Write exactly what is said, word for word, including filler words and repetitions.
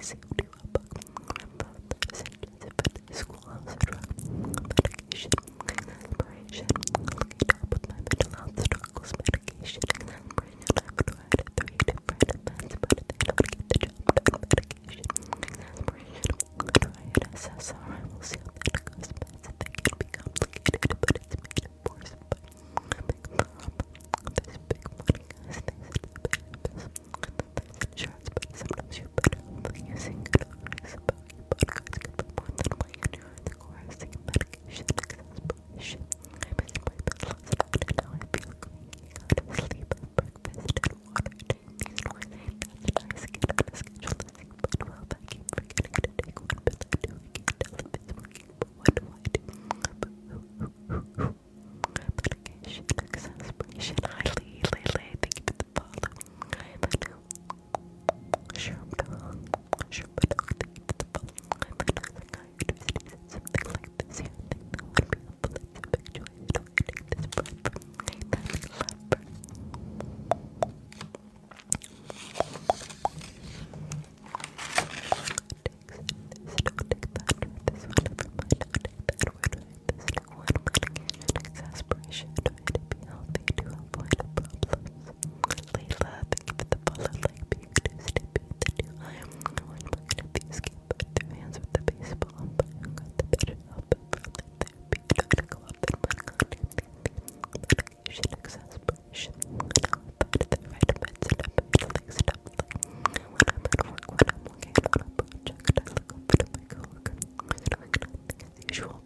sealed you up. Schoolhouse drug, medication, exasperation, looking up with my mental health struggles, medication, exasperation. I've tried three different meds, but they don't get the job done. Medication, exasperation. Try it S S R I, will see how that goes. Meds, they can be complicated, but it's made of force. But a big problem, there's big money, guys, things that the benefits. There's insurance, but sometimes you're better off using good advice about your podcast can be more than my insurance. The coercing medication, exasperation. I miss my bed last night and now I feel cranky. Out of sleep, breakfast, and water. These noise ain't nothing. I get on a schedule to think, but well, I keep forgetting to take one pill. I do, I can't tell if it's working, but what do I do? Medication, exasperation, highly, lately, thank you for the follow. I'm a new, sure, I'm sure, but I think it's the follow. I'm a new psychiatrist, he said something like this here. I think that would be helpful. It's a big joy to take this breath from me. That's clever. Don't take that word, this one, never mind. Don't take that word, right? This new one, medication, exasperation. Try to be healthy to avoid problems. Layla, thank you for the follow, like being too stupid to do. I am one bucket of the escape, but through hands with the baseball, but I got the better help from the therapy. Trying to go up and run on your medication, exasperation. Now I'm back to the right meds and I'm back to like stuff like when I'm at work, when I'm working on a project, I look over to my coworker who's doing nothing as usual.